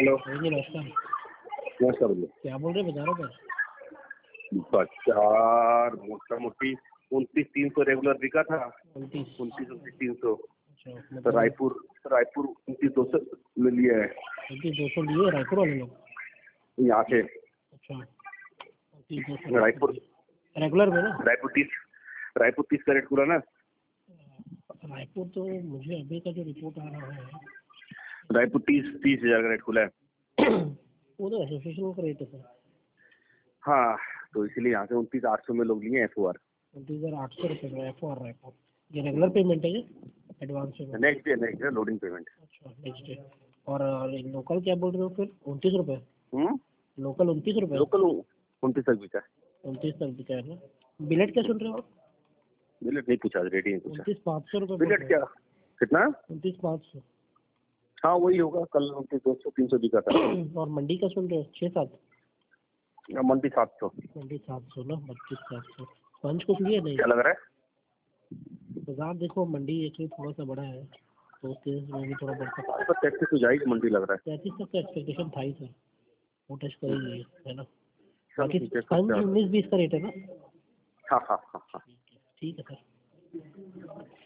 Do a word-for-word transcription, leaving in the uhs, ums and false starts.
Hello जी नमस्कार। नमस्कार भैया। क्या बोल रहे हैं बाजारों पर? बाजार मोटा मोटी उनतीस तीन सौ रेगुलर बिका था। उनतीस उनतीस उनतीस तीन सौ अच्छा तो मतलब रायपुर रायपुर उनतीस दो सौ में लिया है उनतीस दो सौ लिए रायपुर वाले लोग। यहाँ से। अच्छा उनतीस दो सौ रायपुर रेगुलर में ना? रायपुर तीस रायपुर तीस का रेट पूरा ना। रायपुर तो मुझे अभी का जो रिपोर्ट आ रहा है रायपुर तीस तीस हजार का रेट खुला है। वो तो एसोसिएशन का रेट है सर। हाँ तो इसलिए यहाँ से उनतीस आठ सौ में लोग लिए एफ ओ आर। उनतीस हजार आठ सौ रुपये में एफ आर रायपुर। ये रेगुलर पेमेंट है ये एडवांस में? Next day next day loading payment. अच्छा नेक्स्ट डे। और लोकल क्या बोल रहे हो फिर? उनतीस रुपये हम्म लोकल उनतीस रुपये लोकल उनतीस तक बिका। उनतीस तक बिका है ना? बिलेट क्या सुन रहे हो आप? बिलेट नहीं पूछा, रेडी नहीं पूछा। उनतीस पाँच सौ रुपये बिलेट क्या कितना? उनतीस पाँच सौ। हाँ वही होगा, कल उनतीस दो सौ तीन सौ बिका था। और मंडी का सुन रहे हो? छः सात मंडी सात सौ। मंडी सात सौ ना, बत्तीस सात सौ। पंच कुछ लिए नहीं? क्या लग रहा है? बाजार देखो मंडी एक्चुअली थोड़ा सा बड़ा है तो उसके में भी थोड़ा बढ़ सकता है। तो टैक्सी तो जाएगी मंडी लग रहा है। तैंतीस तक का एक्सपेक्टेशन था ही सर, वो टच करेंगे है ना। चलो बाकी ठीक है, पंच सकते हैं। उन्नीस बीस का रेट है ना? हाँ हाँ हाँ हाँ। ठीक है सर।